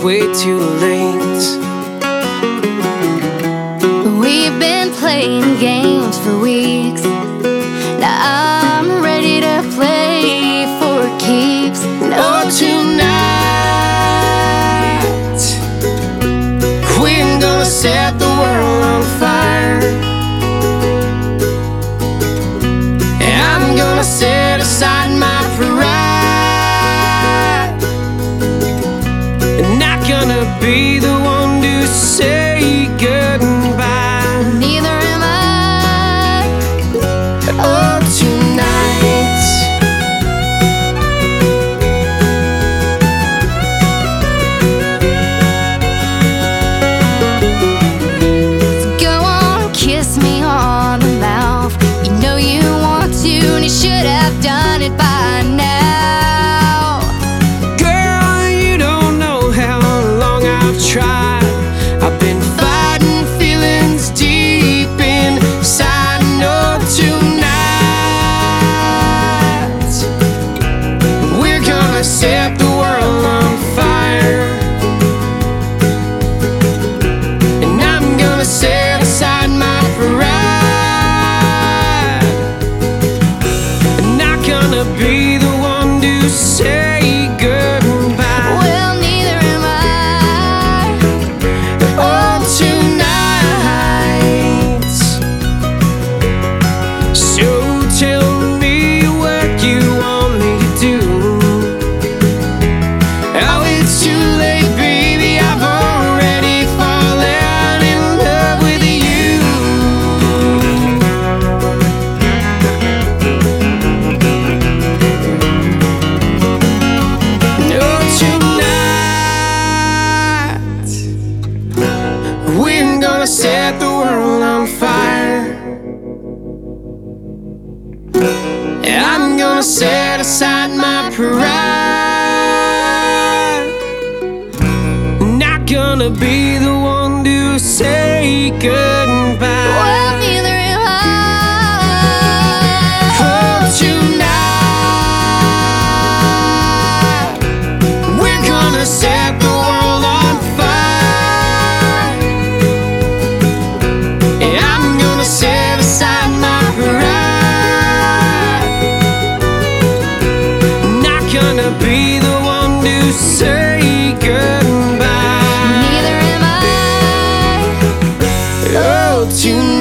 way too late. We've been playing games for weeks. Now I'm ready to play for keeps. Oh, tonight we're gonna set the world on fire. I'm gonna set aside my pride. I'm not gonna be the one to say goodbye. Neither am I. Oh, tonight Go on, kiss me on the mouth. You know you want to, and you should have done it by now. Girl, you don't know how long I've tried. I've been fighting feelings deep inside. No, tonight we're gonna set the world on fire. And I'm gonna set aside my pride. I'm not gonna be the one to say goodbye. Well, neither am I. Oh, tonight. So tell me what you want me to do. Oh, it's too late, baby. I've already fallen in love with you. No, tonight we're gonna set the world on fire. I'm gonna set aside my pride. Not gonna be the one to say goodbye. Well, neither am I. Oh, tonight we're gonna set the world on fire. I'm gonna set aside my pride. Not gonna be the one to say goodbye. Neither am I. Oh, tonight.